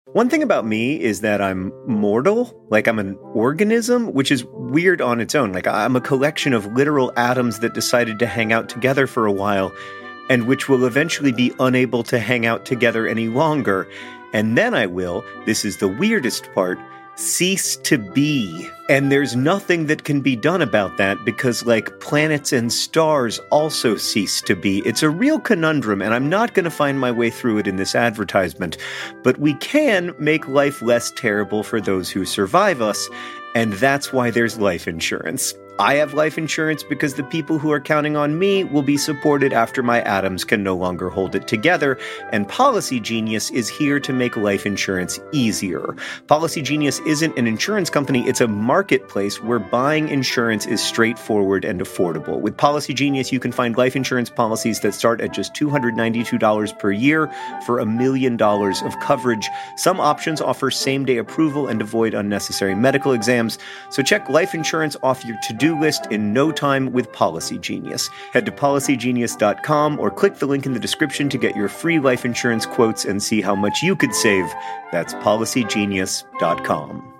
One thing about me is that I'm mortal, like I'm an organism, which is weird on its own. Like I'm a collection of literal atoms that decided to hang out together for a while, and which will eventually be unable to hang out together any longer. And then I will, this is the weirdest part, cease to be. And there's nothing that can be done about that because, like, planets and stars also cease to be. It's a real conundrum, and I'm not going to find my way through it in this advertisement. But we can make life less terrible for those who survive us, and that's why there's life insurance. I have life insurance because the people who are counting on me will be supported after my atoms can no longer hold it together, and Policy Genius is here to make life insurance easier. Policy Genius isn't an insurance company, it's a marketplace where buying insurance is straightforward and affordable. With Policy Genius, you can find life insurance policies that start at just $292 per year for $1 million of coverage. Some options offer same-day approval and avoid unnecessary medical exams, so check life insurance off your to-do list in no time with Policy Genius. Head to policygenius.com or click the link in the description to get your free life insurance quotes and see how much you could save. That's policygenius.com.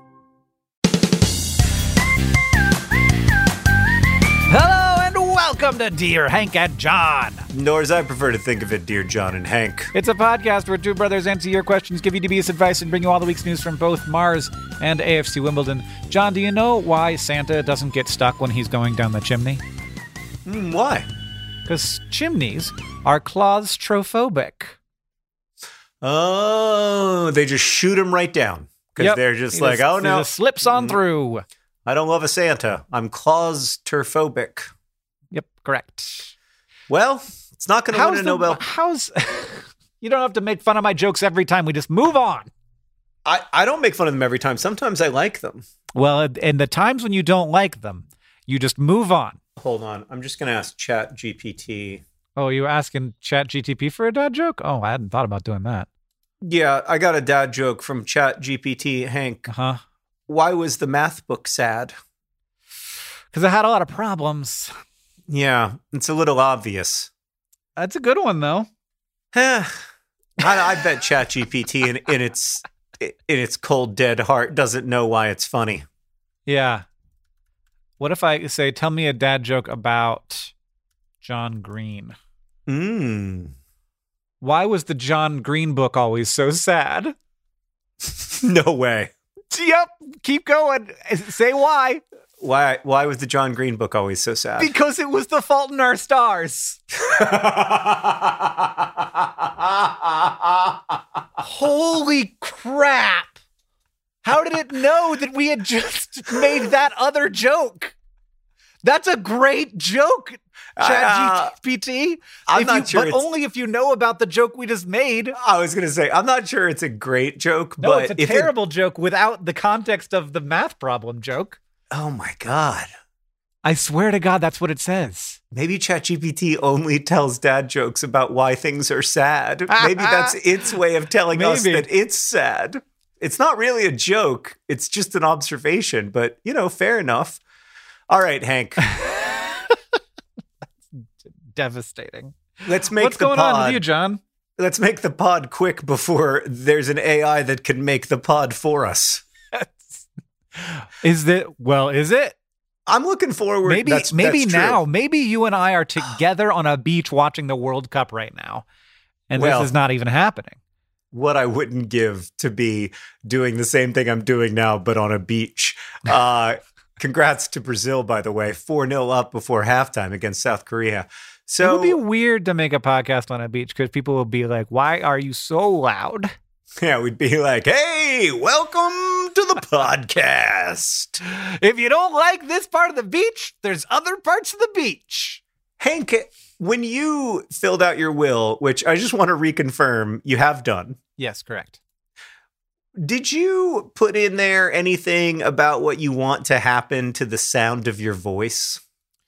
Hello and welcome to Dear Hank and John. Nor as I prefer to think of it, Dear John and Hank. It's a podcast where two brothers answer your questions, give you dubious advice, and bring you all the week's news from both Mars and AFC Wimbledon. John, do you know why Santa doesn't get stuck when he's going down the chimney? Why? Because chimneys are claustrophobic. Oh, they just shoot him right down. Because they're just He like, just- oh he no. just slips on through. I don't love a Santa. I'm claustrophobic. Yep, correct. Well, it's not going to win a Nobel. How's... You don't have to make fun of my jokes every time. We just move on. I don't make fun of them every time. Sometimes I like them. Well, and the times when you don't like them, you just move on. Hold on. I'm just going to ask ChatGPT. Oh, you were asking ChatGTP for a dad joke? Oh, I hadn't thought about doing that. Yeah, I got a dad joke from ChatGPT. Hank, Uh-huh. why was the math book sad? Because I had a lot of problems. Yeah, it's a little obvious. That's a good one, though. I bet ChatGPT in its cold, dead heart doesn't know why it's funny. Yeah. What if I say, tell me a dad joke about John Green? Why was the John Green book always so sad? No way. Yep. Keep going. Say why. Why was the John Green book always so sad? Because it was The Fault in Our Stars. Holy crap. How did it know that we had just made that other joke? That's a great joke, ChatGPT. I'm not sure. But only if you know about the joke we just made. I was going to say, I'm not sure it's a great joke, No, but it's a terrible joke without the context of the math problem joke. Oh my God. I swear to God, that's what it says. Maybe ChatGPT only tells dad jokes about why things are sad. Maybe that's its way of telling us that it's sad. It's not really a joke. It's just an observation, but, fair enough. All right, Hank. Devastating. Let's make What's the going pod. on with you, John? Let's make the pod quick before there's an AI that can make the pod for us. Is it? I'm looking forward. Maybe that's now. true. Maybe you and I are together on a beach watching the World Cup right now, and Well, this is not even happening. What I wouldn't give to be doing the same thing I'm doing now, but on a beach. Congrats to Brazil, by the way. 4-0 up before halftime against South Korea. So It would be weird to make a podcast on a beach because people will be like, "Why are you so loud?" yeah, we'd be like, hey, welcome to the podcast. If you don't like this part of the beach, there's other parts of the beach. Hank, when you filled out your will, which I just want to reconfirm you have done. Yes, correct. Did you put in there anything about what you want to happen to the sound of your voice?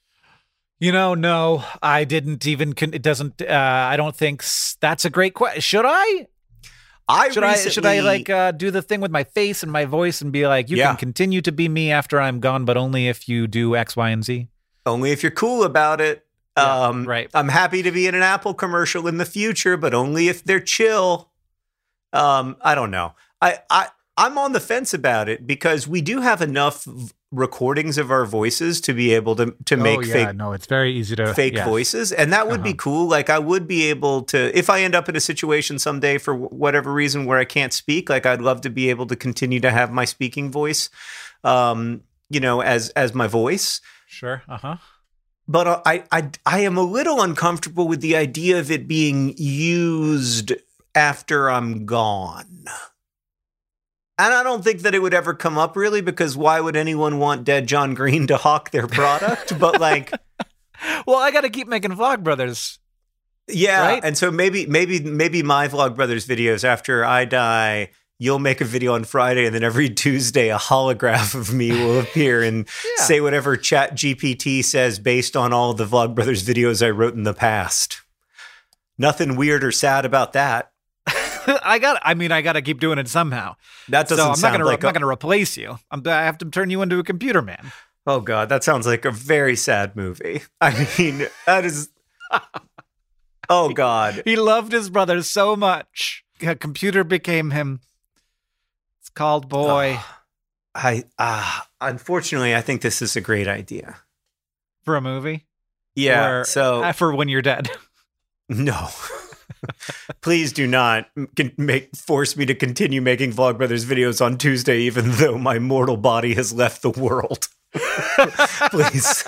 No, I didn't even. It doesn't. I don't think that's a great question. Should I? Should I do the thing with my face and my voice and be like, you can continue to be me after I'm gone, but only if you do X, Y, and Z? Only if you're cool about it. Right. I'm happy to be in an Apple commercial in the future, but only if they're chill. I don't know. I'm on the fence about it because we do have enough recordings of our voices to be able to make fake. No, it's very easy to fake voices, and that would be cool. Like I would be able to, if I end up in a situation someday for whatever reason where I can't speak, like I'd love to be able to continue to have my speaking voice, as my voice. Sure. But I am a little uncomfortable with the idea of it being used after I'm gone. And I don't think that it would ever come up really, because why would anyone want dead John Green to hawk their product? But like, well, I got to keep making Vlogbrothers. Yeah. Right? And so maybe my Vlogbrothers videos after I die, you'll make a video on Friday, and then every Tuesday a holograph of me will appear and say whatever ChatGPT says based on all the Vlogbrothers videos I wrote in the past. Nothing weird or sad about that. I got to keep doing it somehow. That doesn't I'm sound not going to replace you. I have to turn you into a computer man. Oh God, that sounds like a very sad movie. I mean, that is. Oh God, he loved his brother so much. A computer became him. It's called Boy. Unfortunately, I think this is a great idea for a movie. Yeah. So for when you're dead. No. Please do not force me to continue making Vlogbrothers videos on Tuesday, even though my mortal body has left the world. Please.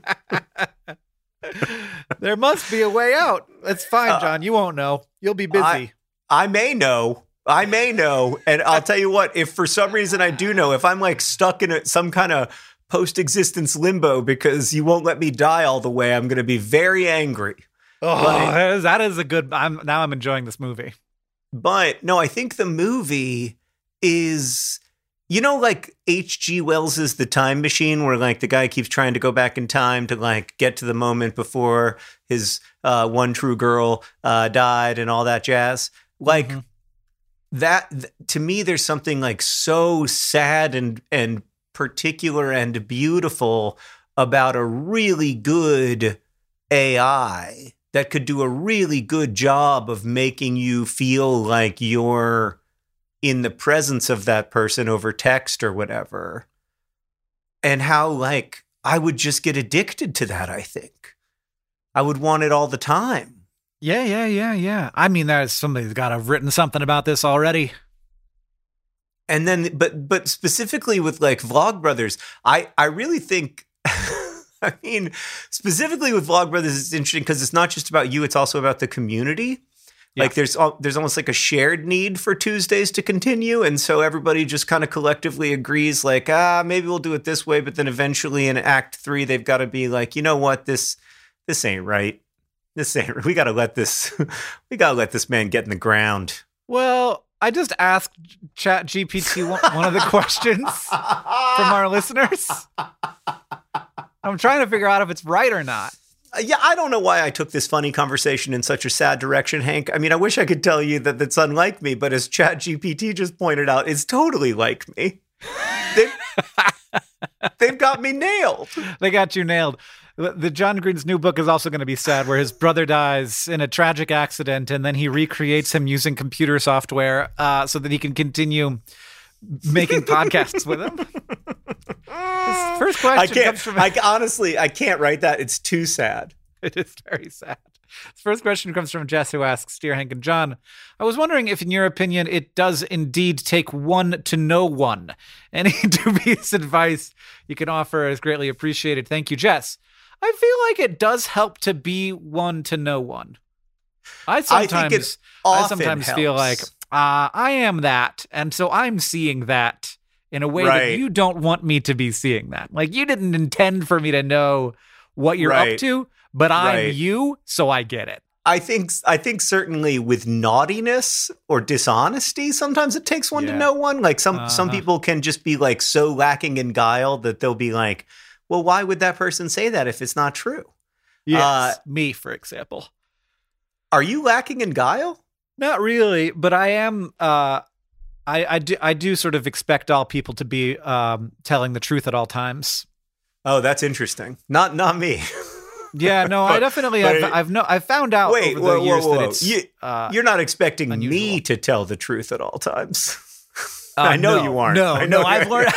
There must be a way out. It's fine, John. You won't know. You'll be busy. I may know. And I'll tell you what, if for some reason I do know, if I'm like stuck in some kind of post-existence limbo because you won't let me die all the way, I'm going to be very angry. Oh, that is a good. I'm enjoying this movie. But no, I think the movie is, like H.G. Wells's The Time Machine, where like the guy keeps trying to go back in time to like get to the moment before his one true girl died and all that jazz. Like that to me, there's something like so sad and particular and beautiful about a really good AI that could do a really good job of making you feel like you're in the presence of that person over text or whatever. And how like I would just get addicted to that, I think. I would want it all the time. Yeah. I mean, there's somebody's got to have written something about this already. And then, but specifically with like Vlogbrothers, I really think I mean, specifically with Vlogbrothers, it's interesting because it's not just about you; it's also about the community. Yeah. Like there's almost like a shared need for Tuesdays to continue, and so everybody just kind of collectively agrees, like, maybe we'll do it this way. But then eventually, in Act 3, they've got to be like, you know what, this ain't right. This ain't. We got to let this. We got to let this man get in the ground. Well, I just asked ChatGPT one of the questions from our listeners. I'm trying to figure out if it's right or not. Yeah, I don't know why I took this funny conversation in such a sad direction, Hank. I mean, I wish I could tell you that that's unlike me, but as ChatGPT just pointed out, it's totally like me. They've got me nailed. They got you nailed. The John Green's new book is also going to be sad, where his brother dies in a tragic accident, and then he recreates him using computer software so that he can continue making podcasts with him. His first question comes from... I can't write that. It's too sad. It is very sad. His first question comes from Jess, who asks, Dear Hank and John, I was wondering if, in your opinion, it does indeed take one to know one. Any dubious advice you can offer is greatly appreciated. Thank you, Jess. I feel like it does help to be one to know one. I sometimes feel like I am that, and so I'm seeing that in a way that you don't want me to be seeing that. Like, you didn't intend for me to know what you're up to, but I'm you, so I get it. I think certainly with naughtiness or dishonesty, sometimes it takes one to know one. Like some people can just be like so lacking in guile that they'll be like, well, why would that person say that if it's not true? Yes, me, for example. Are you lacking in guile? Not really, but I am. I do sort of expect all people to be telling the truth at all times. Oh, that's interesting. Not me. Yeah, no, I definitely I've found out over the years that it's you're not expecting me to tell the truth at all times. I know you aren't. No, I've learned.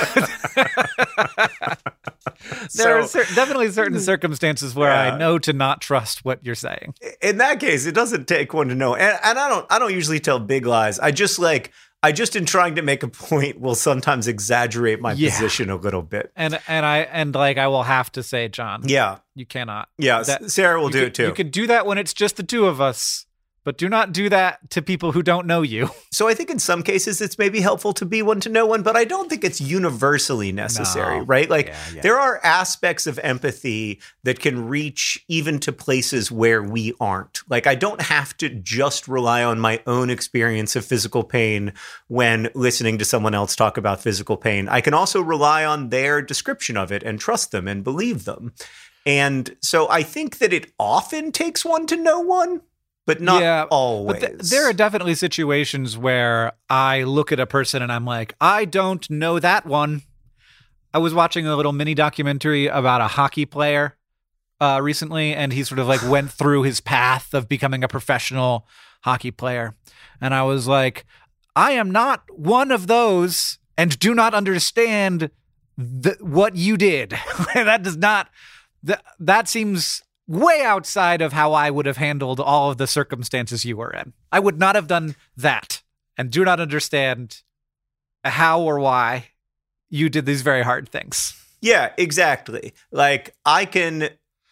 There are definitely certain circumstances where I know to not trust what you're saying. In that case, it doesn't take one to know. And I don't usually tell big lies. I just in trying to make a point will sometimes exaggerate my position a little bit. And I will have to say, John. Yeah. You cannot. Yeah, Sarah will do it too. You could do that when it's just the two of us. But do not do that to people who don't know you. So I think in some cases it's maybe helpful to be one to know one, but I don't think it's universally necessary, right? Like there are aspects of empathy that can reach even to places where we aren't. Like I don't have to just rely on my own experience of physical pain when listening to someone else talk about physical pain. I can also rely on their description of it and trust them and believe them. And so I think that it often takes one to know one. But not always. But there are definitely situations where I look at a person and I'm like, I don't know that one. I was watching a little mini documentary about a hockey player recently, and he sort of like went through his path of becoming a professional hockey player. And I was like, I am not one of those and do not understand what you did. That does not, that seems way outside of how I would have handled all of the circumstances you were in. I would not have done that and do not understand how or why you did these very hard things. Yeah, exactly. Like I can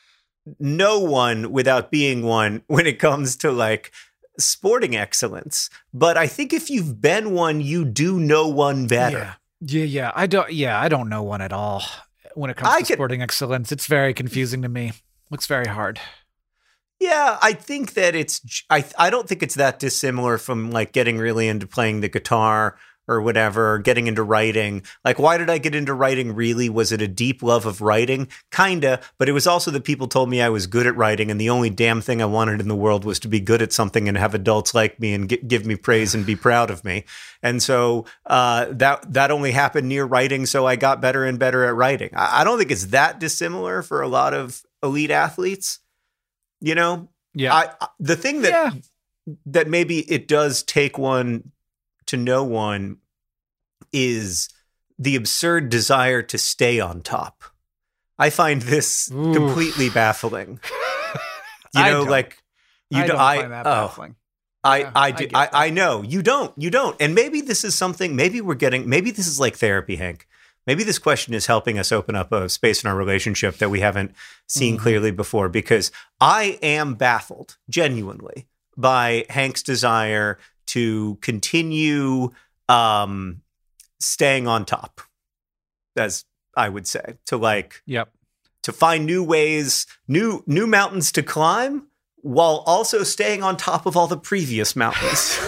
know one without being one when it comes to like sporting excellence. But I think if you've been one, you do know one better. Yeah. I don't know one at all when it comes to sporting excellence. It's very confusing to me. Looks very hard. Yeah, I think that I don't think it's that dissimilar from like getting really into playing the guitar or whatever, or getting into writing. Like, why did I get into writing really? Was it a deep love of writing? Kinda, but it was also that people told me I was good at writing, and the only damn thing I wanted in the world was to be good at something and have adults like me and give me praise and be proud of me. And so that only happened near writing, so I got better and better at writing. I don't think it's that dissimilar for a lot of elite athletes, you know? Yeah. The thing that maybe it does take one to know one is the absurd desire to stay on top. I find this completely baffling. I don't find that baffling. I know you don't. And maybe this is something, maybe this is like therapy, Hank. Maybe this question is helping us open up a space in our relationship that we haven't seen clearly before, because I am baffled genuinely by Hank's desire to continue staying on top, as I would say, to find new ways, new mountains to climb, while also staying on top of all the previous mountains.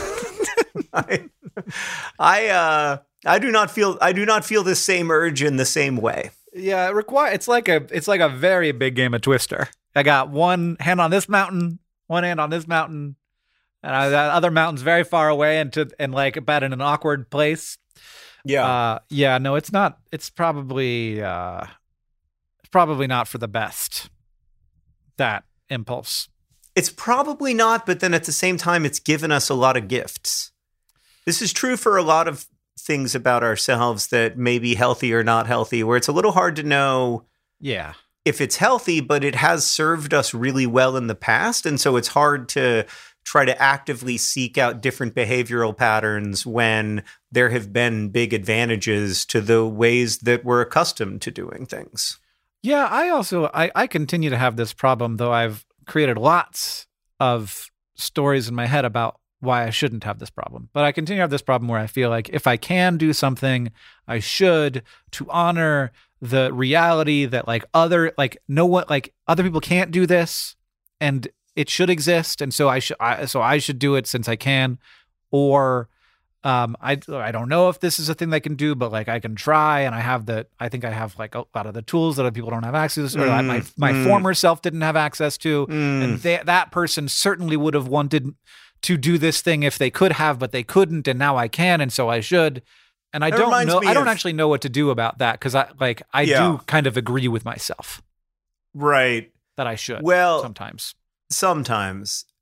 I do not feel this same urge in the same way. Yeah, it's like a very big game of Twister. I got one hand on this mountain, one hand on this mountain, and that other mountain's very far away and like about in an awkward place. Yeah. No, it's not. It's probably not for the best, that impulse. It's probably not, but then at the same time, it's given us a lot of gifts. This is true for a lot of things about ourselves that may be healthy or not healthy, where it's a little hard to know if it's healthy, but it has served us really well in the past. And so it's hard to try to actively seek out different behavioral patterns when there have been big advantages to the ways that we're accustomed to doing things. Yeah, I continue to have this problem, though I've created lots of stories in my head about why I shouldn't have this problem. But I continue to have this problem where I feel like if I can do something, I should, to honor the reality that other people can't do this, and it should exist, and so I should do it since I can. Or I don't know if this is a thing I can do, but like I can try, and I think I have like a lot of the tools that other people don't have access to, or that my former self didn't have access to, and that person certainly would have wanted to do this thing if they could have, but they couldn't, and now I can, and so I should. And I don't know. I don't actually know what to do about that, because I do kind of agree with myself, right? That I should. Well, sometimes.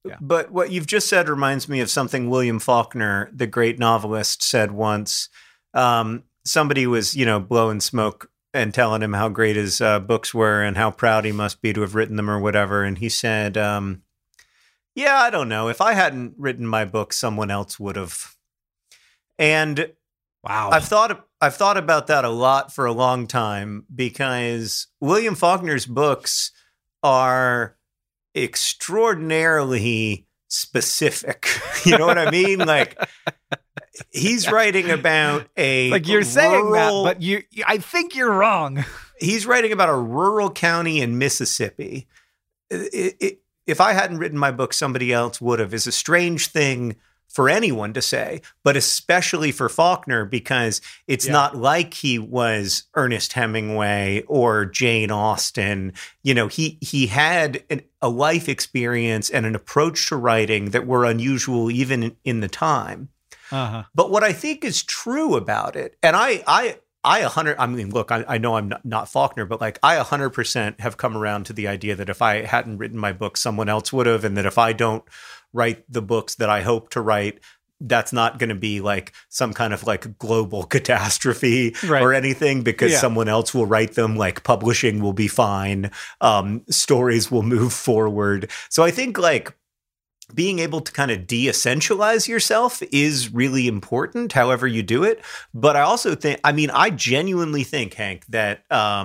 But what you've just said reminds me of something William Faulkner, the great novelist, said once. Somebody was, blowing smoke and telling him how great his books were and how proud he must be to have written them or whatever. And he said, yeah, I don't know. If I hadn't written my book, someone else would have. And wow, I've thought about that a lot for a long time, because William Faulkner's books are extraordinarily specific. You know what I mean? Like, he's writing about a like you're saying that, but I think you're wrong. He's writing about a rural county in Mississippi. If I hadn't written my book, somebody else would have, is a strange thing for anyone to say, but especially for Faulkner, because it's not like he was Ernest Hemingway or Jane Austen. He had a life experience and an approach to writing that were unusual even in the time. Uh-huh. But what I think is true about it, and I know I'm not Faulkner, but like I 100% have come around to the idea that if I hadn't written my book, someone else would have, and that if I don't write the books that I hope to write, that's not going to be like some kind of like global catastrophe or anything, because someone else will write them. Like, publishing will be fine. Stories will move forward. So I think like being able to kind of de-essentialize yourself is really important, however you do it. But I also think, I genuinely think, Hank, that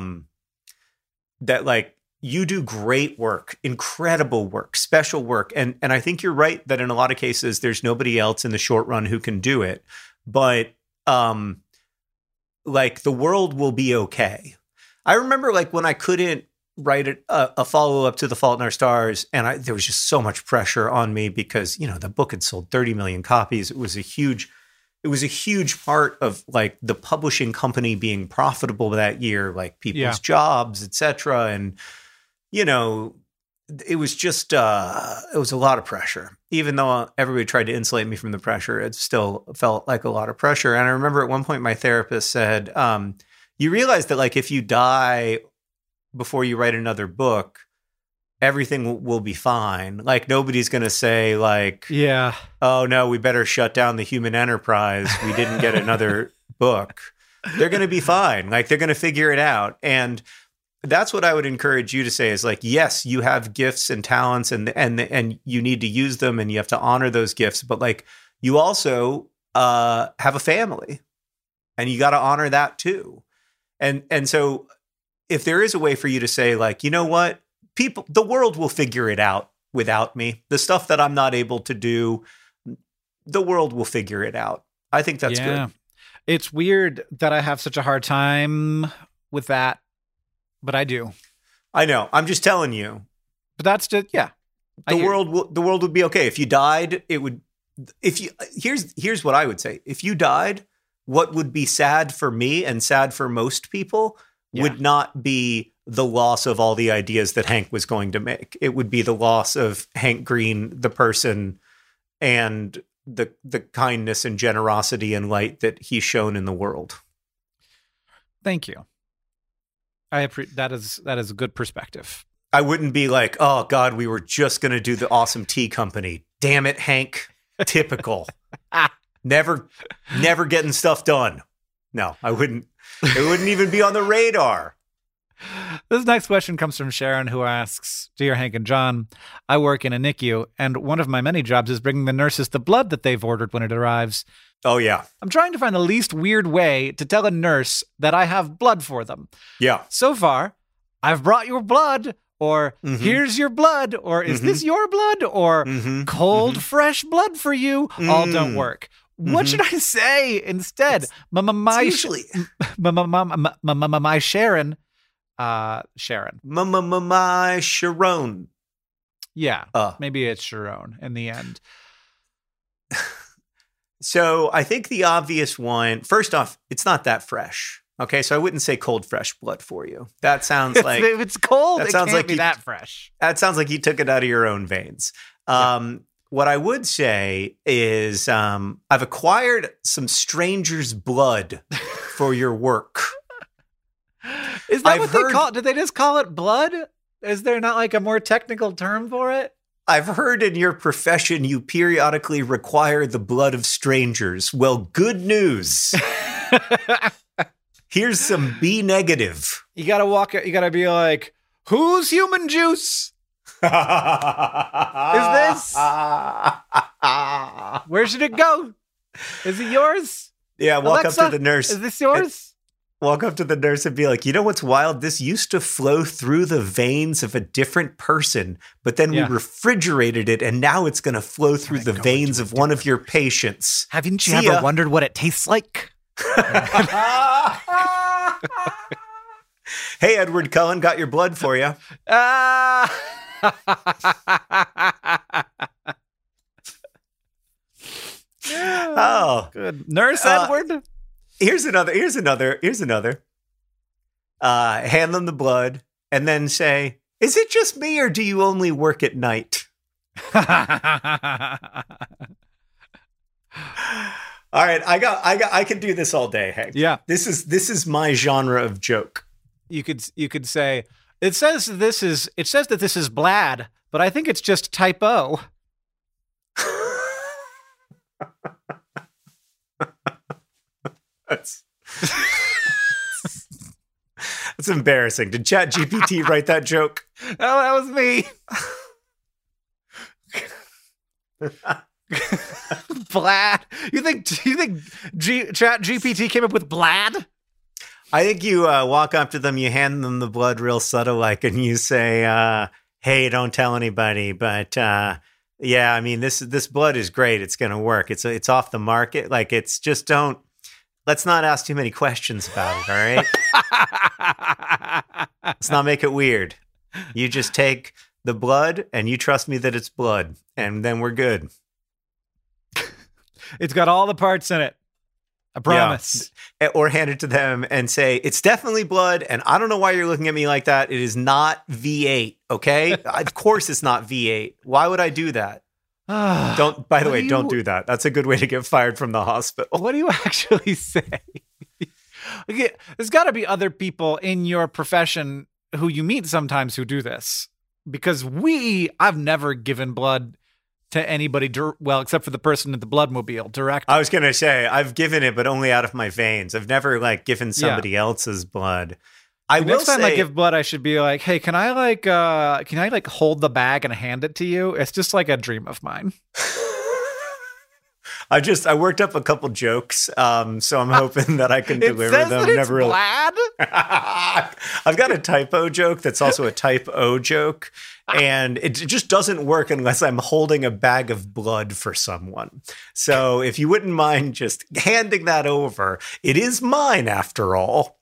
that like you do great work, incredible work, special work. And I think you're right that in a lot of cases, there's nobody else in the short run who can do it. But like the world will be okay. I remember like when I couldn't write a follow-up to The Fault in Our Stars, and there was just so much pressure on me because, the book had sold 30 million copies. It was a huge part of like the publishing company being profitable that year, like people's jobs, etc. And, it was just, it was a lot of pressure. Even though everybody tried to insulate me from the pressure, it still felt like a lot of pressure. And I remember at one point my therapist said, you realize that like if you die before you write another book, everything will be fine. Like nobody's going to say like, oh no, we better shut down the human enterprise. We didn't get another book. They're going to be fine. Like they're going to figure it out. And that's what I would encourage you to say is like, yes, you have gifts and talents and you need to use them and you have to honor those gifts. But like you also have a family and you got to honor that too. And so if there is a way for you to say like, you know what, the world will figure it out without me. The stuff that I'm not able to do, the world will figure it out. I think that's good. It's weird that I have such a hard time with that, but I do. I know. I'm just telling you. But that's just, the world would be okay. If you died, it would, here's what I would say. If you died, what would be sad for me and sad for most people would not be the loss of all the ideas that Hank was going to make. It would be the loss of Hank Green, the person, and the kindness and generosity and light that he's shown in the world. Thank you. That is a good perspective. I wouldn't be like, oh God, we were just going to do the Awesome Tea Company. Damn it, Hank. Typical. Never getting stuff done. No, I wouldn't. It wouldn't even be on the radar. This next question comes from Sharon, who asks, Dear Hank and John, I work in a NICU, and one of my many jobs is bringing the nurses the blood that they've ordered when it arrives. Oh, yeah. I'm trying to find the least weird way to tell a nurse that I have blood for them. Yeah. So far, I've brought your blood, or here's your blood, or is this your blood, or cold, fresh blood for you. All don't work. What should I say instead? My Sharon. Sharon. My Sharon. Yeah. Maybe it's Sharon in the end. So I think the obvious one, first off, it's not that fresh. Okay, so I wouldn't say cold, fresh blood for you. That sounds like if it's cold, it can't be that fresh. That sounds like you took it out of your own veins. What I would say is I've acquired some stranger's blood for your work. Is that what they call it? Did they just call it blood? Is there not like a more technical term for it? I've heard in your profession you periodically require the blood of strangers. Well, good news. Here's some B negative. You gotta walk it. You gotta be like, whose human juice is this? Where should it go? Is it yours? Yeah, walk Alexa, up to the nurse. Is this yours? Walk up to the nurse and be like, you know what's wild? This used to flow through the veins of a different person, but then we refrigerated it, and now it's going to flow through the veins of one of your patients. Haven't you ever wondered what it tastes like? Hey, Edward Cullen, got your blood for you. Oh, good. Nurse Edward. Here's another. Hand them the blood and then say, is it just me or do you only work at night? All right, I can do this all day, Hank. Yeah. This is my genre of joke. You could say, it says that this is Blad, but I think it's just typo. That's embarrassing. Did ChatGPT write that joke? Oh, that was me. Blad. You think ChatGPT came up with Blad? I think you walk up to them, you hand them the blood real subtle like, and you say, hey, don't tell anybody, but yeah, I mean, this blood is great. It's going to work. It's off the market. Like, it's just let's not ask too many questions about it, all right? Let's not make it weird. You just take the blood and you trust me that it's blood, and then we're good. It's got all the parts in it. I promise. Yeah. Or hand it to them and say, it's definitely blood, and I don't know why you're looking at me like that. It is not V8, okay? Of course it's not V8. Why would I do that? Don't do that. That's a good way to get fired from the hospital. What do you actually say? There's got to be other people in your profession who you meet sometimes who do this, because I've never given blood to anybody, except for the person at the Bloodmobile direct. I was going to say, I've given it, but only out of my veins. I've never given somebody else's blood. Next time I give blood, I should be like, hey, can I hold the bag and hand it to you? It's just like a dream of mine. I worked up a couple jokes, so I'm hoping that I can deliver them. That it's Blad? I've got a typo joke that's also a type O joke, and it just doesn't work unless I'm holding a bag of blood for someone. So if you wouldn't mind just handing that over, it is mine after all.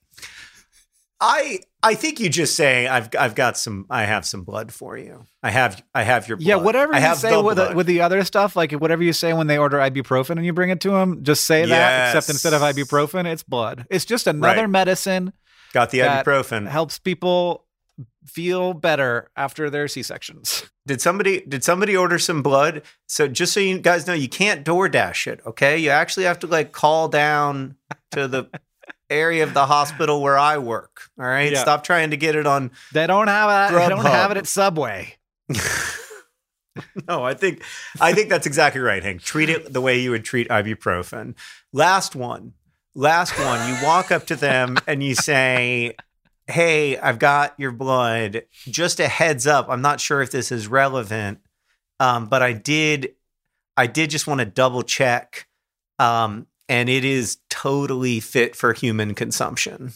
I think you just say I have some blood for you. I have your blood. Yeah, whatever you say with the other stuff, like whatever you say when they order ibuprofen and you bring it to them, just say that, except instead of ibuprofen, it's blood. It's just another medicine. Got the ibuprofen. Helps people feel better after their C-sections. Did somebody order some blood? So just so you guys know, you can't DoorDash it, okay? You actually have to call down to the area of the hospital where I work. All right. Yeah. Stop trying to get it on. They don't have it. They don't have it at Subway. No, I think that's exactly right, Hank. Treat it the way you would treat ibuprofen. Last one. You walk up to them and you say, hey, I've got your blood. Just a heads up. I'm not sure if this is relevant. But I did just want to double check. And it is totally fit for human consumption.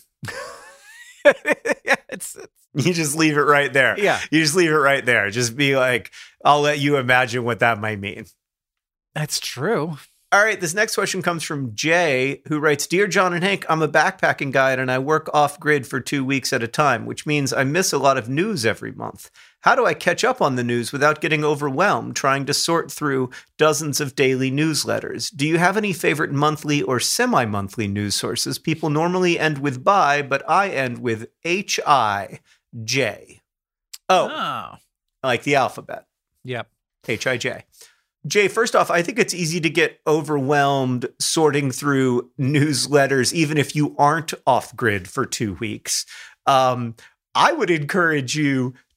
You just leave it right there. Yeah. You just leave it right there. Just be like, I'll let you imagine what that might mean. That's true. All right. This next question comes from Jay, who writes, Dear John and Hank, I'm a backpacking guide and I work off grid for 2 weeks at a time, which means I miss a lot of news every month. How do I catch up on the news without getting overwhelmed trying to sort through dozens of daily newsletters? Do you have any favorite monthly or semi-monthly news sources? People normally end with by, but I end with H-I-J. Oh, like the alphabet. Yep. H-I-J. Jay, first off, I think it's easy to get overwhelmed sorting through newsletters, even if you aren't off grid for 2 weeks. I would encourage you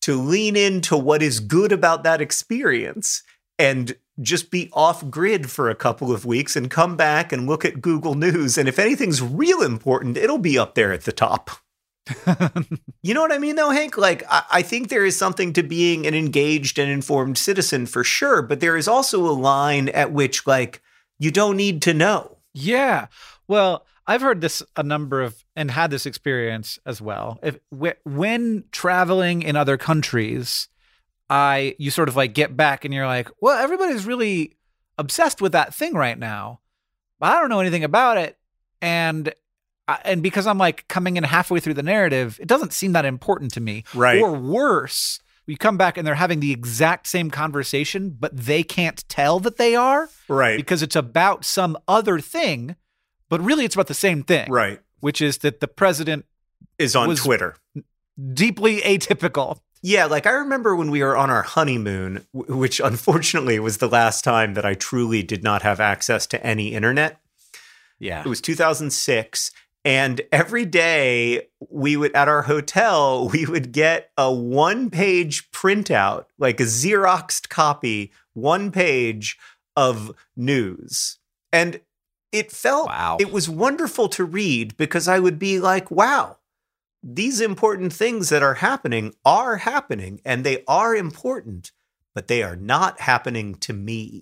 to lean into what is good about that experience and just be off grid for a couple of weeks and come back and look at Google News. And if anything's real important, it'll be up there at the top. You know what I mean, though, Hank? Like, I think there is something to being an engaged and informed citizen for sure. But there is also a line at which, like, you don't need to know. Yeah. Well, I've heard this and had this experience as well. When traveling in other countries, you sort of like get back and you're like, well, everybody's really obsessed with that thing right now, but I don't know anything about it. And because I'm like coming in halfway through the narrative, it doesn't seem that important to me. Right. Or worse, you come back and they're having the exact same conversation, but they can't tell that they are. Right. Because it's about some other thing, but really it's about the same thing. Right. Which is that the president is on Twitter. Deeply atypical. Yeah, like I remember when we were on our honeymoon, which unfortunately was the last time that I truly did not have access to any internet. Yeah. It was 2006. And every day at our hotel, we would get a 1-page printout, like a Xeroxed copy, 1 page of news. And it was wonderful to read because I would be like, wow, these important things that are happening, and they are important, but they are not happening to me.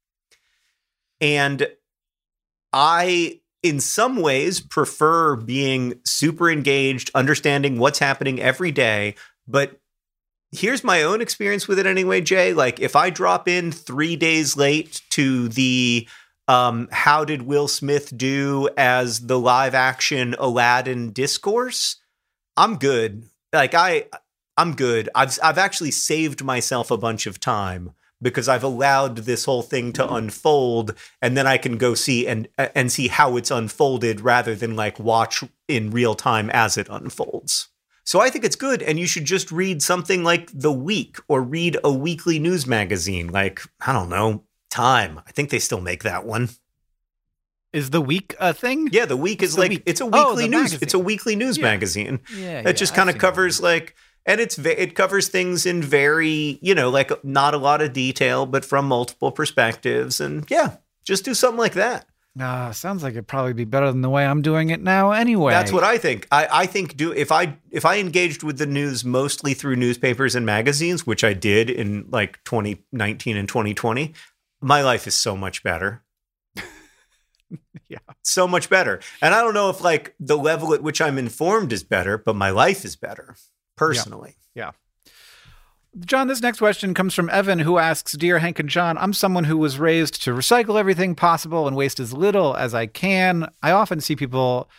And I, in some ways, prefer being super engaged, understanding what's happening every day. But here's my own experience with it anyway, Jay. Like, if I drop in 3 days late to the how did Will Smith do as the live action Aladdin discourse, I'm good. Like, I'm good. I've actually saved myself a bunch of time because I've allowed this whole thing to unfold, and then I can go see and see how it's unfolded rather than like watch in real time as it unfolds. So I think it's good, and you should just read something like The Week or read a weekly news magazine like, I don't know, Time. I think they still make that one. Is The Week a thing? Yeah, The Week is like, it's a weekly news. Magazine. It's a weekly news magazine. Yeah, that just kind of covers like, and it covers things in very, like not a lot of detail, but from multiple perspectives. And yeah, just do something like that. Sounds like it'd probably be better than the way I'm doing it now anyway. That's what I think. I think if I engaged with the news mostly through newspapers and magazines, which I did in like 2019 and 2020, my life is so much better. Yeah. So much better. And I don't know if like the level at which I'm informed is better, but my life is better personally. Yeah. John, this next question comes from Evan, who asks, Dear Hank and John, I'm someone who was raised to recycle everything possible and waste as little as I can. I often send people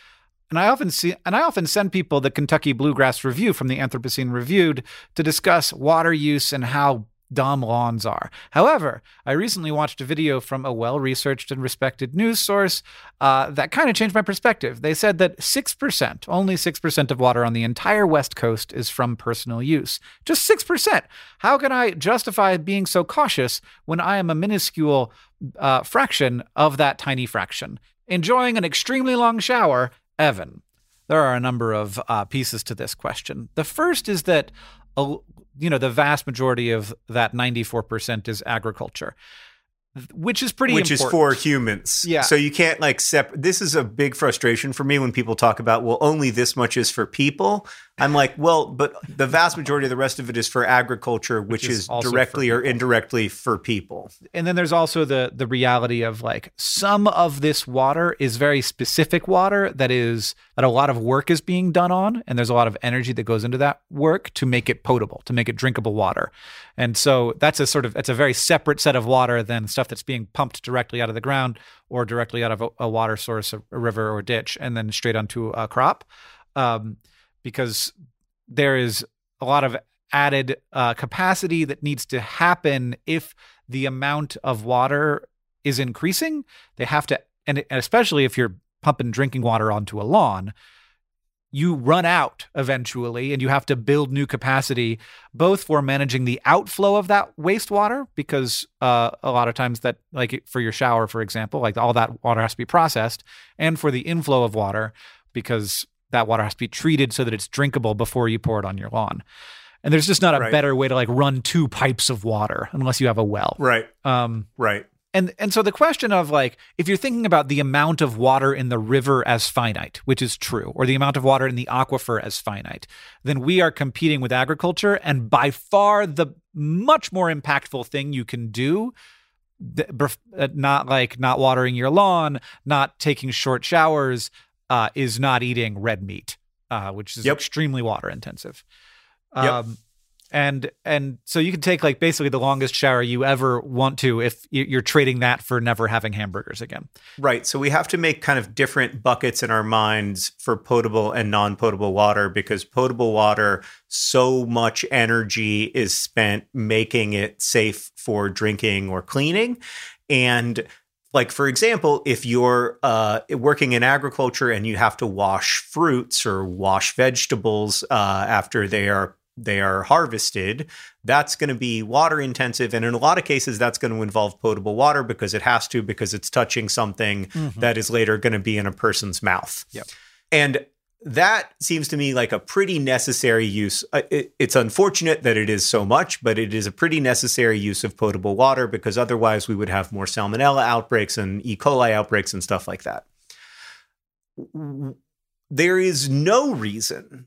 the Kentucky Bluegrass Review from the Anthropocene Reviewed to discuss water use and how dumb lawns are. However, I recently watched a video from a well-researched and respected news source that kind of changed my perspective. They said that only 6% of water on the entire West Coast is from personal use. Just 6%. How can I justify being so cautious when I am a minuscule fraction of that tiny fraction? Enjoying an extremely long shower, Evan. There are a number of pieces to this question. The first is that the vast majority of that 94% is agriculture, which is pretty important. Which is for humans. Yeah. So you can't like this is a big frustration for me when people talk about, well, only this much is for people. I'm like, well, but the vast majority of the rest of it is for agriculture, which is directly or indirectly for people. And then there's also the reality of like some of this water is very specific water that a lot of work is being done on. And there's a lot of energy that goes into that work to make it potable, to make it drinkable water. And so that's a very separate set of water than stuff that's being pumped directly out of the ground or directly out of a water source, a river or ditch, and then straight onto a crop. Because there is a lot of added capacity that needs to happen if the amount of water is increasing. They have to, and especially if you're pumping drinking water onto a lawn, you run out eventually, and you have to build new capacity, both for managing the outflow of that wastewater, because a lot of times that, like for your shower, for example, like all that water has to be processed, and for the inflow of water, because that water has to be treated so that it's drinkable before you pour it on your lawn. And there's just not a better way to like run 2 pipes of water unless you have a well. Right. Right. And so the question of like, if you're thinking about the amount of water in the river as finite, which is true, or the amount of water in the aquifer as finite, then we are competing with agriculture. And by far the much more impactful thing you can do, not watering your lawn, not taking short showers, is not eating red meat, which is extremely water intensive. And so you can take like basically the longest shower you ever want to if you're trading that for never having hamburgers again. Right. So we have to make kind of different buckets in our minds for potable and non-potable water, because potable water, so much energy is spent making it safe for drinking or cleaning. And like, for example, if you're working in agriculture and you have to wash fruits or wash vegetables after they are harvested, that's going to be water intensive. And in a lot of cases, that's going to involve potable water because it's touching something that is later going to be in a person's mouth. Yep. And that seems to me like a pretty necessary use. It's unfortunate that it is so much, but it is a pretty necessary use of potable water, because otherwise we would have more salmonella outbreaks and E. coli outbreaks and stuff like that. There is no reason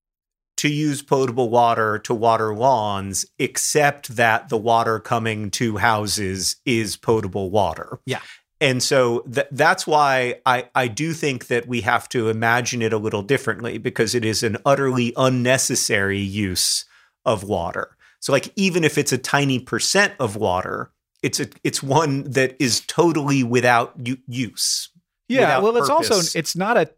to use potable water to water lawns, except that the water coming to houses is potable water. Yeah. And so that's why I do think that we have to imagine it a little differently, because it is an utterly unnecessary use of water. So like, even if it's a tiny percent of water, it's one that is totally without use. Yeah. Well, purpose. it's not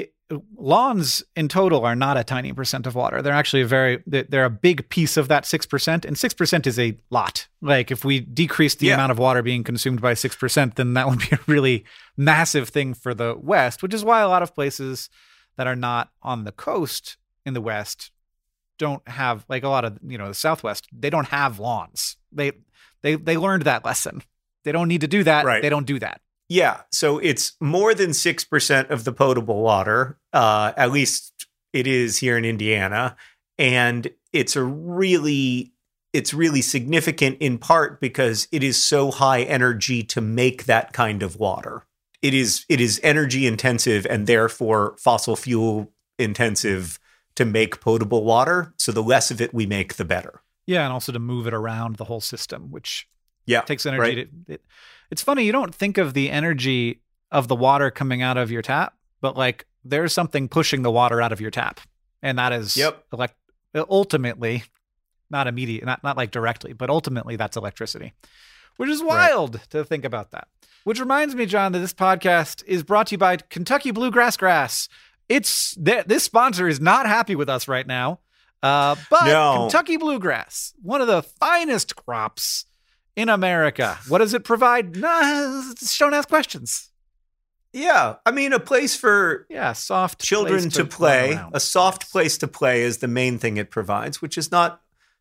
lawns in total are not a tiny percent of water. They're actually they're a big piece of that 6%, and 6% is a lot. Like if we decrease the amount of water being consumed by 6%, then that would be a really massive thing for the West, which is why a lot of places that are not on the coast in the West don't have, like a lot of, the Southwest, they don't have lawns. They learned that lesson. They don't need to do that. Right. They don't do that. Yeah, so it's more than 6% of the potable water, at least it is here in Indiana, and it's really significant in part because it is so high energy to make that kind of water. It is energy intensive and therefore fossil fuel intensive to make potable water, so the less of it we make, the better. Yeah, and also to move it around the whole system, which takes energy. Right. It's funny, you don't think of the energy of the water coming out of your tap, but like there's something pushing the water out of your tap. And that is ultimately, not immediate, not like directly, but ultimately that's electricity, which is wild to think about that. Which reminds me, John, that this podcast is brought to you by Kentucky Bluegrass Grass. This sponsor is not happy with us right now, but Kentucky Bluegrass, one of the finest crops in America. What does it provide? Don't ask questions. Yeah. I mean, a place for soft children to play. A soft place to play is the main thing it provides, which is no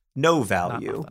value.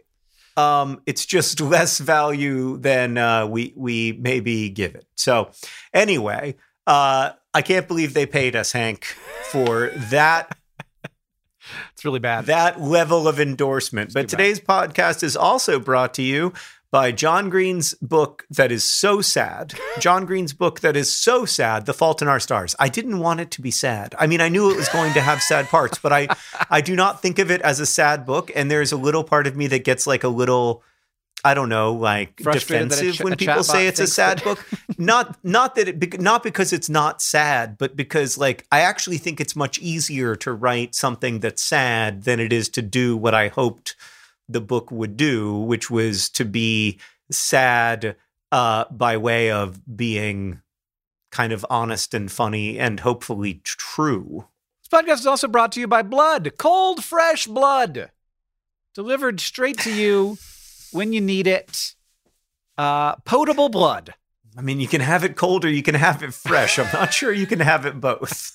It's just less value than we maybe give it. So anyway, I can't believe they paid us, Hank, for that. It's really bad. That level of endorsement. But today's podcast is also brought to you by John Green's book that is so sad. John Green's book that is so sad, The Fault in Our Stars. I didn't want it to be sad. I mean, I knew it was going to have sad parts, but I do not think of it as a sad book. And there's a little part of me that gets like a little, I don't know, like defensive when people say it's a sad book. Not because it's not sad, but because like I actually think it's much easier to write something that's sad than it is to do what I hoped the book would do, which was to be sad by way of being kind of honest and funny and hopefully true. This podcast is also brought to you by Blood, cold, fresh blood, delivered straight to you when you need it. Potable blood. I mean, you can have it cold or you can have it fresh. I'm not sure you can have it both.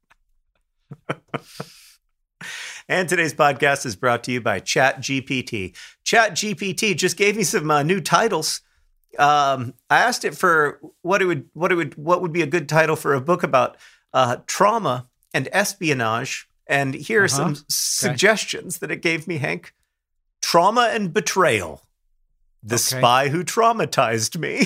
And today's podcast is brought to you by ChatGPT. ChatGPT just gave me some new titles. I asked it for what would be a good title for a book about trauma and espionage. And here are some suggestions that it gave me, Hank. Trauma and Betrayal. The Spy Who Traumatized Me.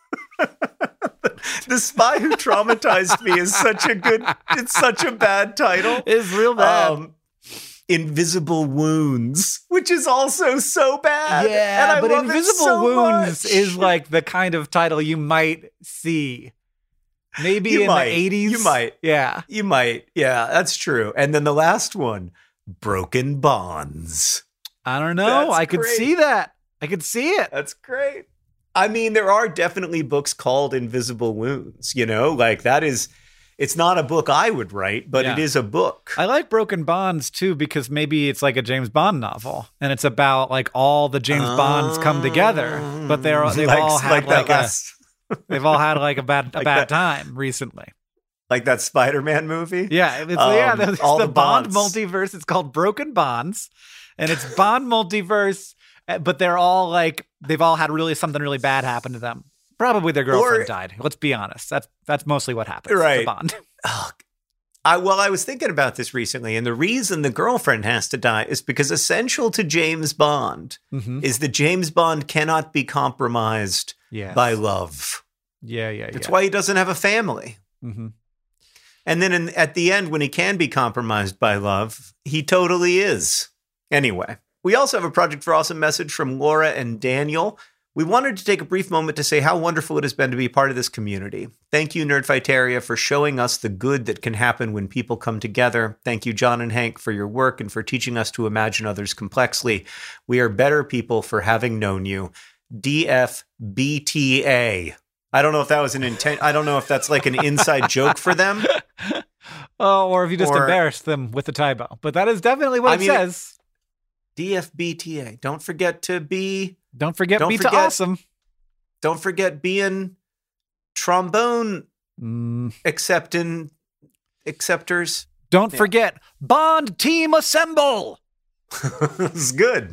The Spy Who Traumatized Me is it's such a bad title. It's real bad. Invisible Wounds, which is also so bad. Yeah, and I but love Invisible Wounds is like the kind of title you might see. Maybe the 80s. You might. Yeah. You might. Yeah, that's true. And then the last one, Broken Bonds. I don't know. I could see that. I could see it. That's great. I mean, there are definitely books called Invisible Wounds, like that is, it's not a book I would write, but it is a book. I like Broken Bonds too, because maybe it's like a James Bond novel and it's about like all the James Bonds come together, but they've all had like a bad time recently. Like that Spider-Man movie? Yeah. It's all the Bond multiverse. It's called Broken Bonds and it's Bond multiverse. But they're all like, they've all had something really bad happen to them. Probably their girlfriend died. Let's be honest. That's mostly what happens to Bond. I was thinking about this recently, and the reason the girlfriend has to die is because essential to James Bond is that James Bond cannot be compromised by love. Yeah. That's why he doesn't have a family. Mm-hmm. And then at the end, when he can be compromised by love, he totally is. Anyway. We also have a Project for Awesome message from Laura and Daniel. We wanted to take a brief moment to say how wonderful it has been to be part of this community. Thank you, Nerdfighteria, for showing us the good that can happen when people come together. Thank you, John and Hank, for your work and for teaching us to imagine others complexly. We are better people for having known you. DFBTA. I don't know if that was an intent. I don't know if that's like an inside joke for them. Oh, or if you just embarrassed them with the typo. But that is definitely what it says. DFBTA. Don't forget be awesome. Don't forget being trombone acceptors. Don't forget Bond Team Assemble. It's good.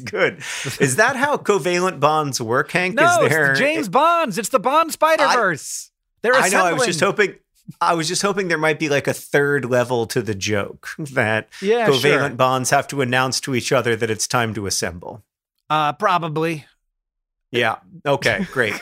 Is that how covalent bonds work, Hank? No, it's the James Bonds. It's the Bond Spider-Verse. They're assembling. I know. I was just hoping there might be like a third level to the joke that covalent bonds have to announce to each other that it's time to assemble. Probably. Yeah. Okay, great.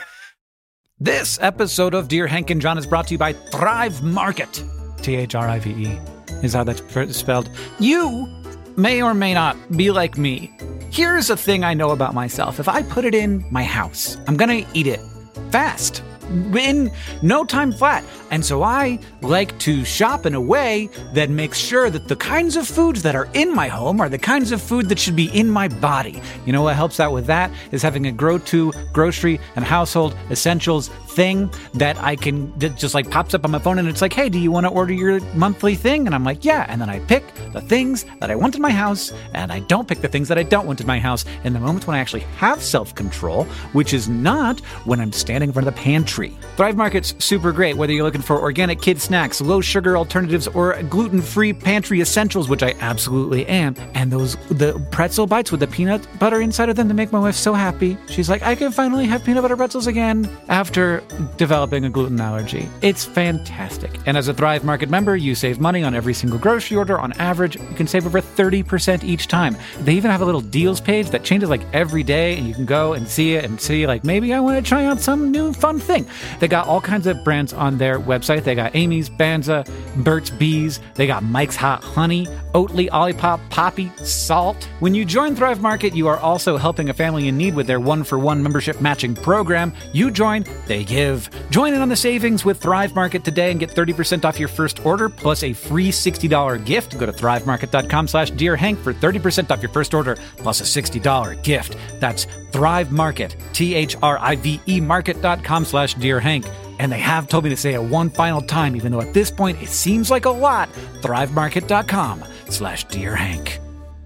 This episode of Dear Hank and John is brought to you by Thrive Market. THRIVE is how that's spelled. You may or may not be like me. Here's a thing I know about myself. If I put it in my house, I'm going to eat it fast. In no time flat. And so I like to shop in a way that makes sure that the kinds of foods that are in my home are the kinds of food that should be in my body. You know what helps out with that is having a go-to grocery and household essentials thing that just like pops up on my phone and it's like, hey, do you want to order your monthly thing? And I'm like, yeah. And then I pick the things that I want in my house and I don't pick the things that I don't want in my house in the moments when I actually have self-control, which is not when I'm standing in front of the pantry. Thrive Market's super great, whether you're looking for organic kid snacks, low sugar alternatives, or gluten-free pantry essentials, which I absolutely am. And the pretzel bites with the peanut butter inside of them that make my wife so happy. She's like, I can finally have peanut butter pretzels again after developing a gluten allergy. It's fantastic. And as a Thrive Market member, you save money on every single grocery order. On average, you can save over 30% each time. They even have a little deals page that changes like every day, and you can go and see it and see like, maybe I want to try out some new fun thing. They got all kinds of brands on their website. They got Amy's, Banza, Burt's Bees. They got Mike's Hot Honey, Oatly, Olipop, Poppy, Salt. When you join Thrive Market, you are also helping a family in need with their 1-for-1 membership matching program. You join, they give. Join in on the savings with Thrive Market today and get 30% off your first order plus a free $60 gift. Go to thrivemarket.com/DearHank for 30% off your first order plus a $60 gift. That's Thrive Market, THRIVE market.com/DearHank. And they have told me to say it one final time, even though at this point it seems like a lot. thrivemarket.com/DearHank.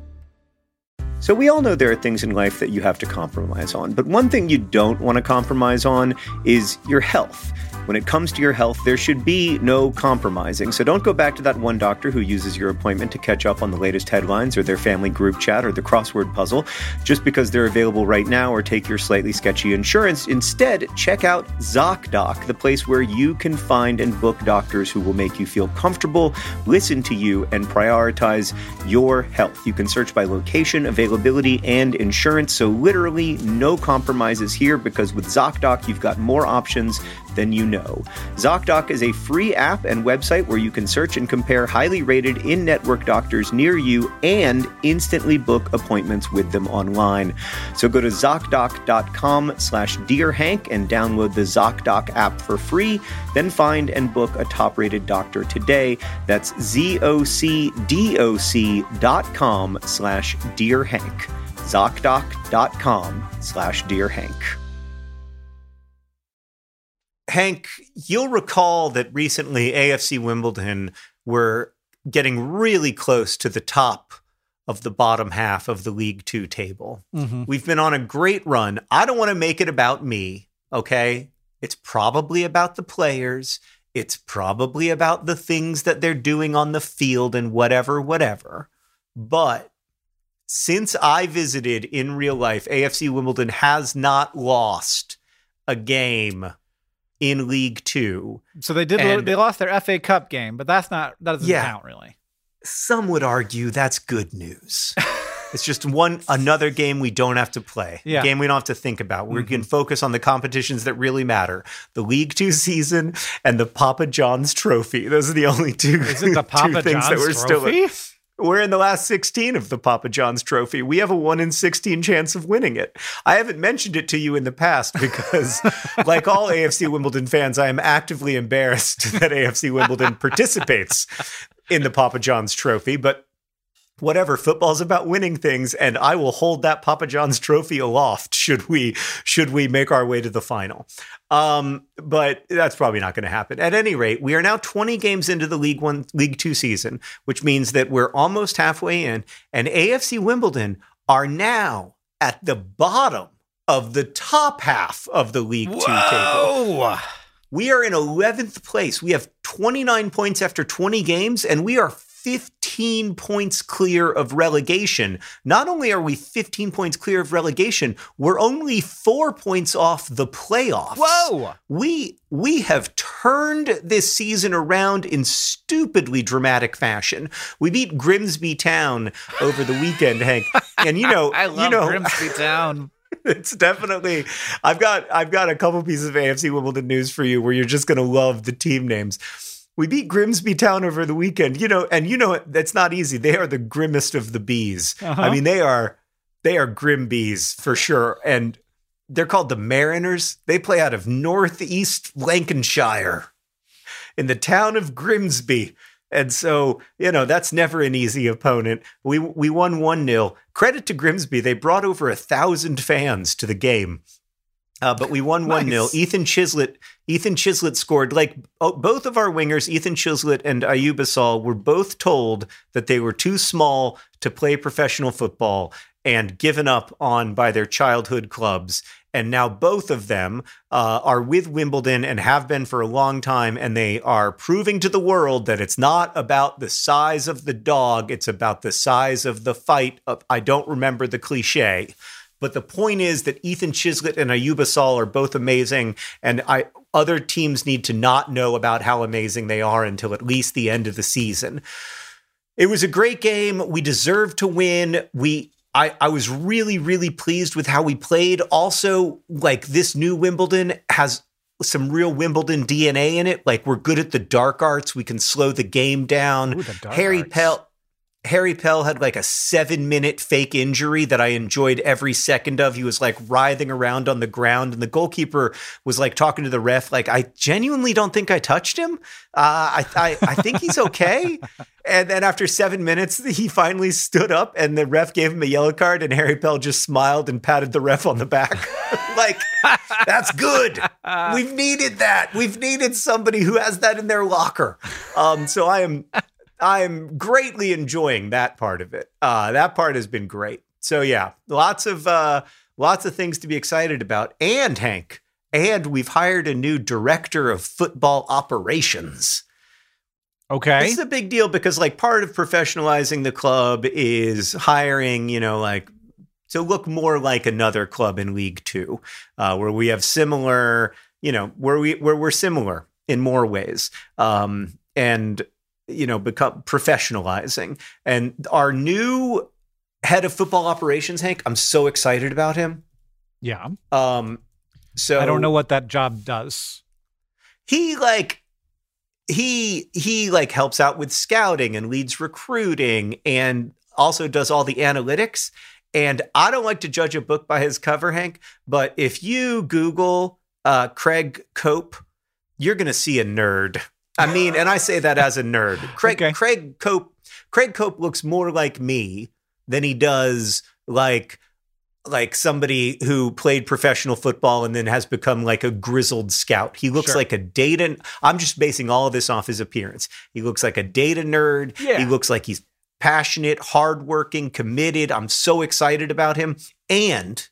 So we all know there are things in life that you have to compromise on, but one thing you don't want to compromise on is your health. When it comes to your health, there should be no compromising. So don't go back to that one doctor who uses your appointment to catch up on the latest headlines or their family group chat or the crossword puzzle just because they're available right now or take your slightly sketchy insurance. Instead, check out ZocDoc, the place where you can find and book doctors who will make you feel comfortable, listen to you, and prioritize your health. You can search by location, availability, and insurance. So literally no compromises here because with ZocDoc, you've got more options than you know. ZocDoc is a free app and website where you can search and compare highly rated in-network doctors near you and instantly book appointments with them online. So go to ZocDoc.com/DearHank and download the ZocDoc app for free. Then find and book a top-rated doctor today. That's ZocDoc.com/DearHank. ZocDoc.com/DearHank. Hank, you'll recall that recently AFC Wimbledon were getting really close to the top of the bottom half of the League Two table. Mm-hmm. We've been on a great run. I don't want to make it about me, okay? It's probably about the players. It's probably about the things that they're doing on the field and whatever. But since I visited in real life, AFC Wimbledon has not lost a game in League Two. So they lost their FA Cup game, but that doesn't count really. Some would argue that's good news. It's just another game we don't have to play. Yeah. A game we don't have to think about. We can focus on the competitions that really matter. The League Two season and the Papa John's Trophy. Those are the only two, Is it the Papa things John's that we're Trophy? We're in the last 16 of the Papa John's Trophy. We have a 1 in 16 chance of winning it. I haven't mentioned it to you in the past because, like all AFC Wimbledon fans, I am actively embarrassed that AFC Wimbledon participates in the Papa John's Trophy. But whatever, football's about winning things, and I will hold that Papa John's Trophy aloft should we make our way to the final. But that's probably not going to happen. At any rate, we are now 20 games into the League Two season, which means that we're almost halfway in, and AFC Wimbledon are now at the bottom of the top half of the League Two table. We are in 11th place. We have 29 points after 20 games, and we are 15 points clear of relegation. Not only are we 15 points clear of relegation, we're only 4 points off the playoffs. Whoa! We have turned this season around in stupidly dramatic fashion. We beat Grimsby Town over the weekend, Hank. And I love Grimsby Town. It's definitely, I've got a couple pieces of AFC Wimbledon news for you where you're just going to love the team names. We beat Grimsby Town over the weekend, that's not easy. They are the grimmest of the bees. Uh-huh. I mean, they are grim bees for sure. And they're called the Mariners. They play out of Northeast Lancashire in the town of Grimsby. And so, that's never an easy opponent. We won 1-0. Credit to Grimsby. They brought over 1,000 fans to the game. But we won 1-0. Nice. Ethan Chislett scored. Like both of our wingers, Ethan Chislett and Ayoub Assal, were both told that they were too small to play professional football and given up on by their childhood clubs. And now both of them are with Wimbledon and have been for a long time. And they are proving to the world that it's not about the size of the dog. It's about the size of the fight. I don't remember the cliche. But the point is that Ethan Chislett and Ayoub Assal are both amazing, and other teams need to not know about how amazing they are until at least the end of the season. It was a great game. We deserved to win. I was really, really pleased with how we played. Also, like, this new Wimbledon has some real Wimbledon DNA in it. Like, we're good at the dark arts. We can slow the game down. Ooh, the dark arts. Harry Pell had like a 7-minute fake injury that I enjoyed every second of. He was like writhing around on the ground, and the goalkeeper was like talking to the ref, like, I genuinely don't think I touched him. I think he's okay. And then after 7 minutes, he finally stood up and the ref gave him a yellow card, and Harry Pell just smiled and patted the ref on the back. Like, that's good. We've needed that. We've needed somebody who has that in their locker. So I'm greatly enjoying that part of it. That part has been great. So yeah, lots of things to be excited about. And Hank, And we've hired a new director of football operations. Okay. This is a big deal because like part of professionalizing the club is hiring, like to look more like another club in League Two, where we have similar, where we're similar in more ways. And become professionalizing. And our new head of football operations, Hank, I'm so excited about him. Yeah. So I don't know what that job does. He helps out with scouting and leads recruiting and also does all the analytics. And I don't like to judge a book by his cover, Hank, but if you Google Craig Cope, you're going to see a nerd. I mean, and I say that as a nerd. Craig Cope looks more like me than he does like somebody who played professional football and then has become like a grizzled scout. He looks like a data. I'm just basing all of this off his appearance. He looks like a data nerd. Yeah. He looks like he's passionate, hardworking, committed. I'm so excited about him. And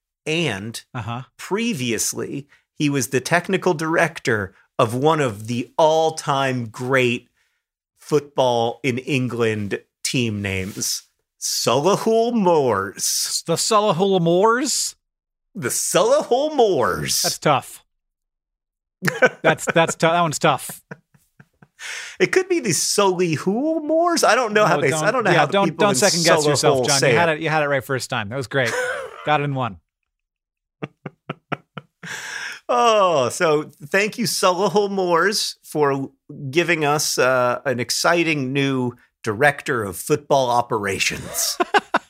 previously, he was the technical director of one of the all-time great football in England team names, Solihull Moors. The Solihull Moors? The Solihull Moors. That's tough. That's tough. That one's tough. It could be the Solihull Moors. I don't know how they. I don't know how the people don't second guess yourself, John. You had it right first time. That was great. Got it in one. Oh, so thank you, Solihull Moors, for giving us an exciting new director of football operations.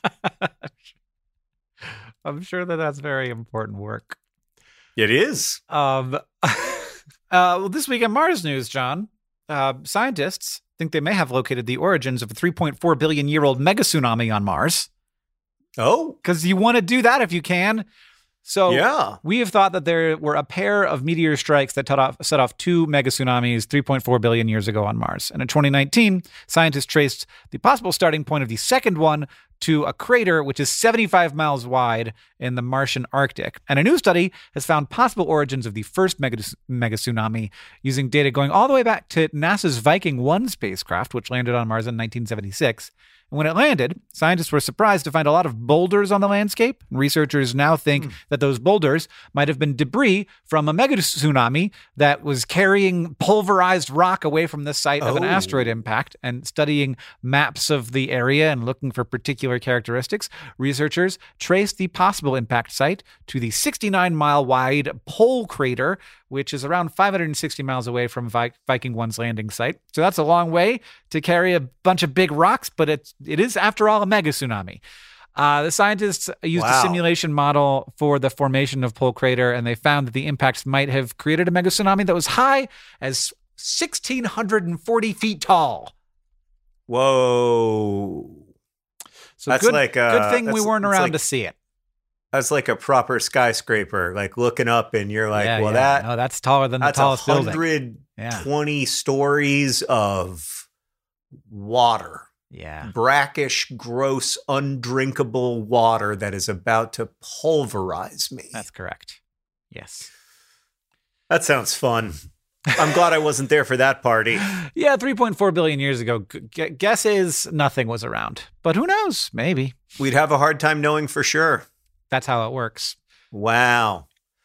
I'm sure that's very important work. It is. Well, this week in Mars news, John, scientists think they may have located the origins of a 3.4 billion year old mega tsunami on Mars. Oh, because you want to do that if you can. So we have thought that there were a pair of meteor strikes that set off two mega tsunamis 3.4 billion years ago on Mars. And in 2019, scientists traced the possible starting point of the second one to a crater which is 75 miles wide in the Martian Arctic. And a new study has found possible origins of the first mega tsunami using data going all the way back to NASA's Viking 1 spacecraft, which landed on Mars in 1976. And when it landed, scientists were surprised to find a lot of boulders on the landscape. Researchers now think that those boulders might have been debris from a mega tsunami that was carrying pulverized rock away from the site of an asteroid impact. And studying maps of the area and looking for particular characteristics, researchers traced the possible impact site to the 69-mile wide Pole crater, which is around 560 miles away from Viking 1's landing site. So that's a long way to carry a bunch of big rocks, but it is, after all, a mega tsunami. The scientists used a simulation model for the formation of Pole crater, and they found that the impacts might have created a mega tsunami that was high as 1,640 feet tall. Whoa. So that's good thing we weren't around to see it. That's like a proper skyscraper, like looking up and you're like, that's taller than the tallest building. 120 stories of water. Yeah. Brackish, gross, undrinkable water that is about to pulverize me. That's correct. Yes. That sounds fun. I'm glad I wasn't there for that party. Yeah, 3.4 billion years ago. Guess is nothing was around. But who knows? Maybe. We'd have a hard time knowing for sure. That's how it works. Wow.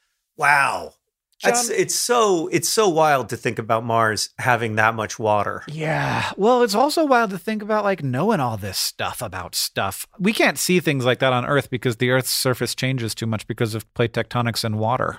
It's so wild to think about Mars having that much water. Yeah. Well, it's also wild to think about like knowing all this stuff about stuff. We can't see things like that on Earth because the Earth's surface changes too much because of plate tectonics and water.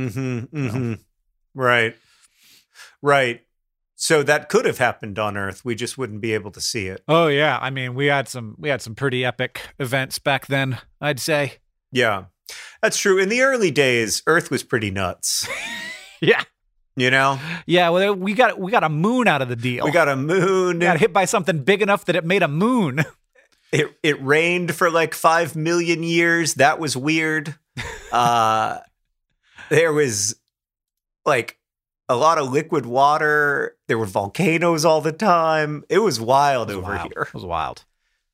Right. So that could have happened on Earth. We just wouldn't be able to see it. Oh yeah. I mean, we had some pretty epic events back then, I'd say. Yeah, that's true. In the early days, Earth was pretty nuts. Yeah. You know? Yeah, well, we got a moon out of the deal. We got a moon. We got hit by something big enough that it made a moon. It rained for like 5 million years. That was weird. There was like a lot of liquid water. There were volcanoes all the time. It was wild over here. It was wild.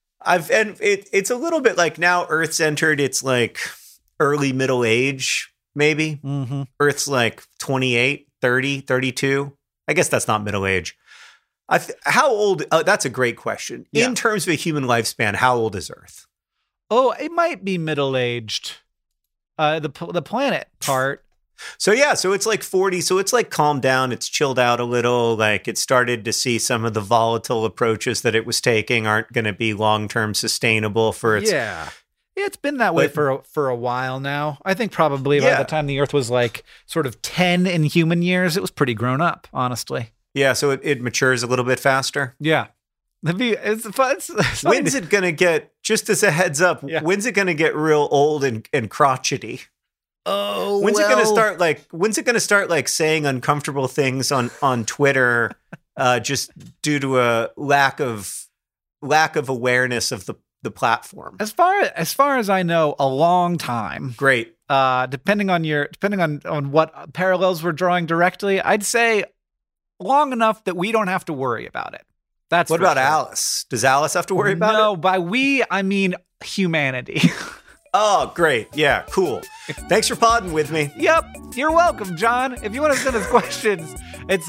It's a little bit like now Earth's entered its like early middle age, maybe. Mm-hmm. Earth's like 28, 30, 32. I guess that's not middle age. How old? That's a great question. Yeah. In terms of a human lifespan, how old is Earth? Oh, it might be middle-aged. The planet part. So it's like 40. So it's like calmed down. It's chilled out a little. Like it started to see some of the volatile approaches that it was taking aren't going to be long-term sustainable for its. Yeah. It's been that way for a while now. I think probably by the time the Earth was like sort of 10 in human years, it was pretty grown up, honestly. Yeah. So it matures a little bit faster. Yeah. It's when's it going to get, just as a heads up, when's it going to get real old and crotchety? Oh, when's it going to start like saying uncomfortable things on Twitter just due to a lack of awareness of the platform? As far as I know, a long time. Great. Depending on what parallels we're drawing directly, I'd say long enough that we don't have to worry about it. That's what about sure. Alice? Does Alice have to worry about it? No, by we, I mean humanity. Oh, great. Yeah, cool. Thanks for podding with me. Yep. You're welcome, John. If you want to send us questions, it's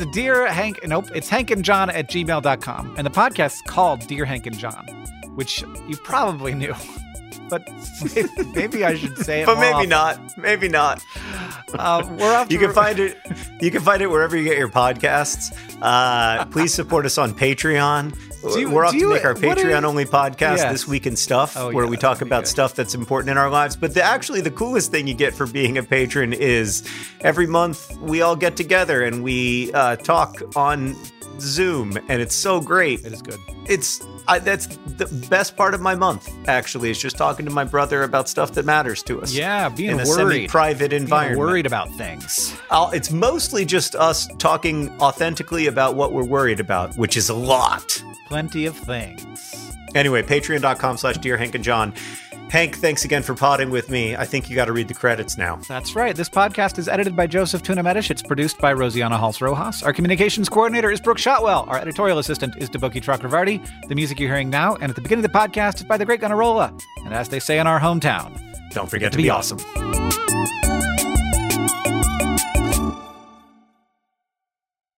it's hankandjohn@gmail.com. And the podcast is called Dear Hank and John, which you probably knew. But maybe I should say it. But maybe not. Maybe not. We're off. You can find it. You can find it wherever you get your podcasts. Please support us on Patreon. We're off to make our Patreon-only podcast, This Week in Stuff, where we talk about stuff that's important in our lives. But the coolest thing you get for being a patron is every month we all get together and we talk on Zoom, and it's so great. It is good. That's the best part of my month, actually, is just talking to my brother about stuff that matters to us. Yeah, being in a worried. Semi-private environment. Being worried about things. It's mostly just us talking authentically about what we're worried about, which is a lot. Plenty of things. Anyway, patreon.com/Dear Hank and John. Hank, thanks again for podding with me. I think you got to read the credits now. That's right. This podcast is edited by Joseph Tuna-Medish. It's produced by Rosianna Halse-Rojas. Our communications coordinator is Brooke Shotwell. Our editorial assistant is Deboki Chakravarti. The music you're hearing now and at the beginning of the podcast is by The Great Gunnarolla. And as they say in our hometown, don't forget to be awesome.